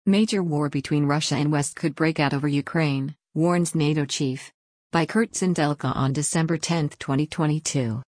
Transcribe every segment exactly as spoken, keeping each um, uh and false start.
Major war between Russia and West could break out over Ukraine, warns NATO chief. By Kurt Zindelka on December tenth, twenty twenty-two.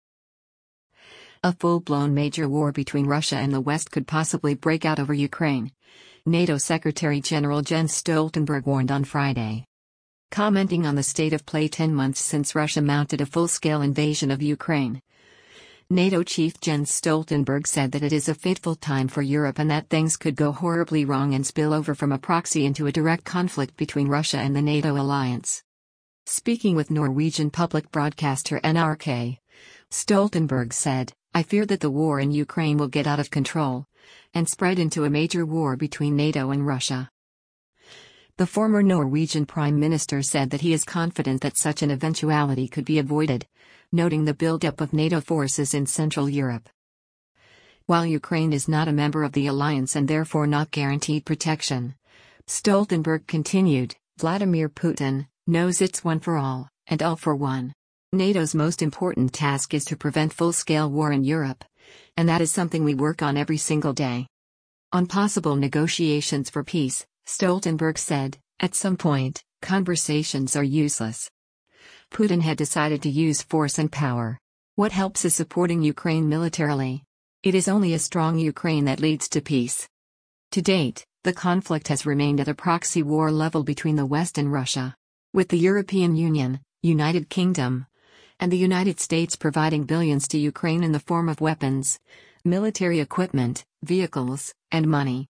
A full-blown major war between Russia and the West could possibly break out over Ukraine, NATO Secretary-General Jens Stoltenberg warned on Friday. Commenting on the state of play ten months since Russia mounted a full-scale invasion of Ukraine, NATO chief Jens Stoltenberg said that it is a fateful time for Europe and that things could go horribly wrong and spill over from a proxy into a direct conflict between Russia and the NATO alliance. Speaking with Norwegian public broadcaster N R K, Stoltenberg said, "I fear that the war in Ukraine will get out of control and spread into a major war between NATO and Russia." The former Norwegian Prime Minister said that he is confident that such an eventuality could be avoided, noting the buildup of NATO forces in Central Europe. While Ukraine is not a member of the alliance and therefore not guaranteed protection, Stoltenberg continued, Vladimir Putin knows it's one for all, and all for one. NATO's most important task is to prevent full-scale war in Europe, and that is something we work on every single day. On possible negotiations for peace, Stoltenberg said, at some point, conversations are useless. Putin had decided to use force and power. What helps is supporting Ukraine militarily. It is only a strong Ukraine that leads to peace. To date, the conflict has remained at a proxy war level between the West and Russia, with the European Union, United Kingdom, and the United States providing billions to Ukraine in the form of weapons, military equipment, vehicles, and money.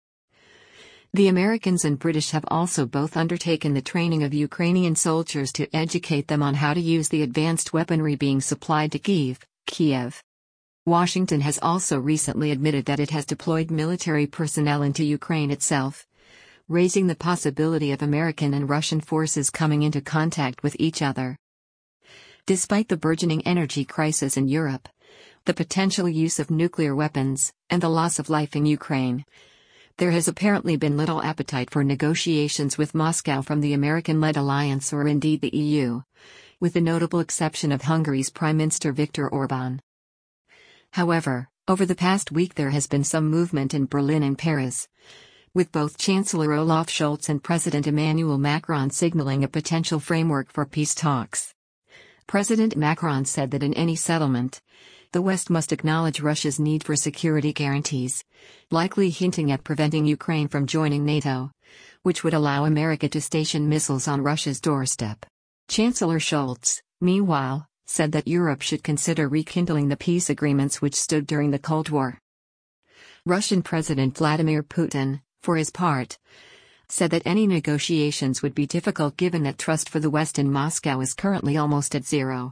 The Americans and British have also both undertaken the training of Ukrainian soldiers to educate them on how to use the advanced weaponry being supplied to Kyiv, Kiev. Washington has also recently admitted that it has deployed military personnel into Ukraine itself, raising the possibility of American and Russian forces coming into contact with each other. Despite the burgeoning energy crisis in Europe, the potential use of nuclear weapons, and the loss of life in Ukraine, there has apparently been little appetite for negotiations with Moscow from the American-led alliance or indeed the E U, with the notable exception of Hungary's Prime Minister Viktor Orbán. However, over the past week there has been some movement in Berlin and Paris, with both Chancellor Olaf Scholz and President Emmanuel Macron signaling a potential framework for peace talks. President Macron said that in any settlement, the West must acknowledge Russia's need for security guarantees, likely hinting at preventing Ukraine from joining NATO, which would allow America to station missiles on Russia's doorstep. Chancellor Scholz, meanwhile, said that Europe should consider rekindling the peace agreements which stood during the Cold War. Russian President Vladimir Putin, for his part, said that any negotiations would be difficult given that trust for the West in Moscow is currently almost at zero.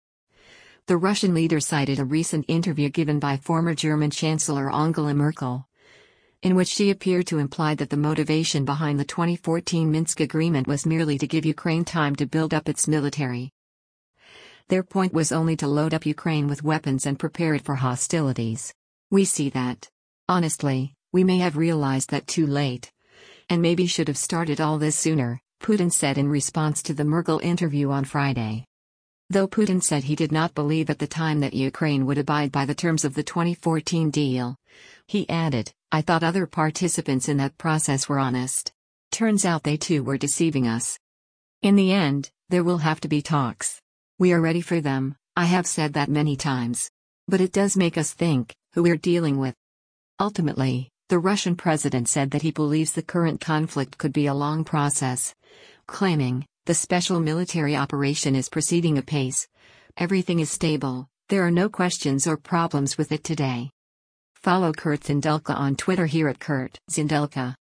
The Russian leader cited a recent interview given by former German Chancellor Angela Merkel, in which she appeared to imply that the motivation behind the twenty fourteen Minsk agreement was merely to give Ukraine time to build up its military. Their point was only to load up Ukraine with weapons and prepare it for hostilities. We see that. Honestly, we may have realized that too late, and maybe should have started all this sooner, Putin said in response to the Merkel interview on Friday. Though Putin said he did not believe at the time that Ukraine would abide by the terms of the twenty fourteen deal, he added, I thought other participants in that process were honest. Turns out they too were deceiving us. In the end, there will have to be talks. We are ready for them, I have said that many times. But it does make us think, who we're dealing with. Ultimately, the Russian president said that he believes the current conflict could be a long process, claiming, the special military operation is proceeding apace. Everything is stable, there are no questions or problems with it today. Follow Kurt Zindelka on Twitter here at Kurt Zindelka.